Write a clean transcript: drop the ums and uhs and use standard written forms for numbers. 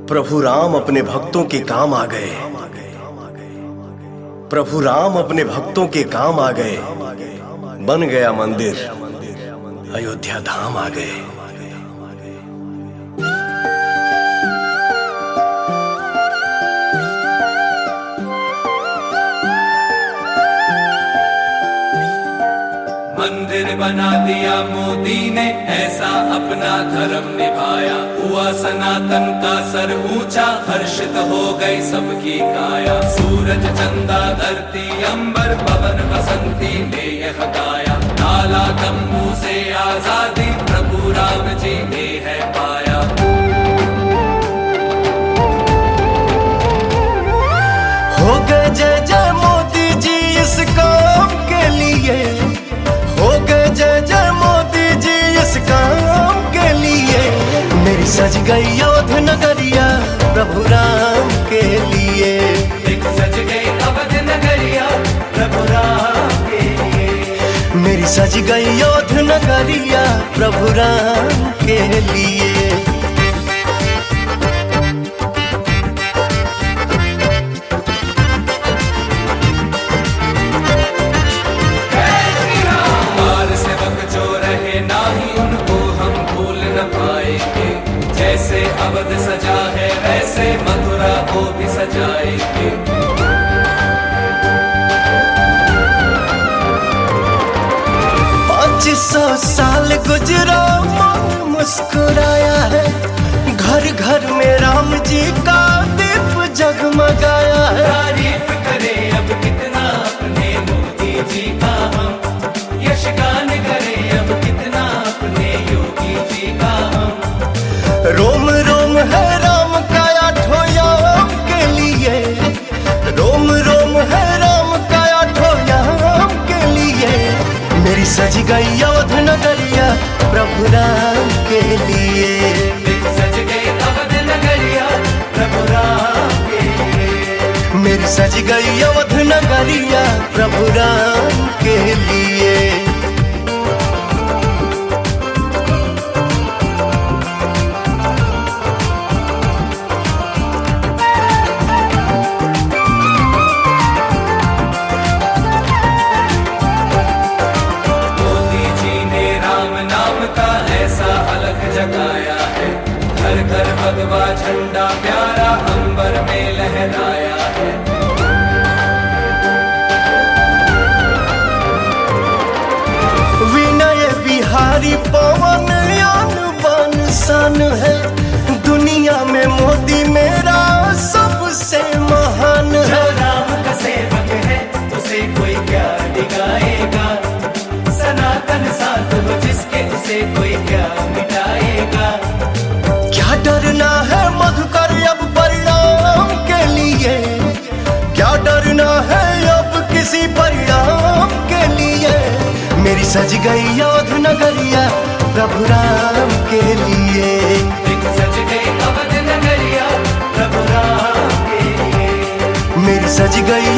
प्रभु राम अपने भक्तों के काम आ गए। प्रभु राम अपने भक्तों के काम आ गए। बन गया मंदिर, अयोध्या धाम आ गए। मंदिर बना दिया मोदी ने, ऐसा अपना धर्म निभाया। हुआ सनातन का सर ऊंचा, हर्षित हो गई सबकी काया। सूरज चंदा धरती अंबर, पवन बसंती ने यह गाया। काला तंबू से आजादी प्रभु राम जी ने है पाया। हो गए जय जय मोदी जी इस काम के लिए। हो गए जय जय मोदी जी इस काम के लिए। मेरी सज गई अवध नगरिया प्रभु राम के लिए। एक सज गई अवध नगरिया प्रभु राम के लिए। मेरी सज गई अवध नगरिया प्रभु राम के लिए। जैसे अवध सजा है वैसे मथुरा को भी सजाएंगे। 500 साल गुजरा मुस्कुराया है। घर घर में राम जी का दीप जगमगाया है। तारीफ करें अब कितना अपने मोदी जी का हम, यशगान करें अब कितना अपने योगी जी का हम। रोम रोम है राम का आठों याम के लिए। रोम रोम है राम का आठों याम के लिए। मेरी सज गई अवध नगरिया प्रभु राम के लिए। सज गई अवध नगरिया प्रभु राम के लिए। मेरी सज गई अवध नगरिया प्रभु राम के लिए। जगाया है, घर घर भगवा झंडा प्यारा अंबर में लहराया है। विनय बिहारी पवन यान बन सन है। दुनिया में मोदी मेरा सबसे महान है। जो राम का सेवक है उसे कोई क्या डिगाएगा। सनातन साथ हो जिसके उसे कोई क्या मिटाएगा। क्या डरना है मधुकर अब परिणाम के लिए। क्या डरना है अब किसी परिणाम के लिए। मेरी सज गई अवध नगरिया प्रभु राम के लिए। एक सज गई अवध नगरिया प्रभु राम के लिए। मेरी सज गई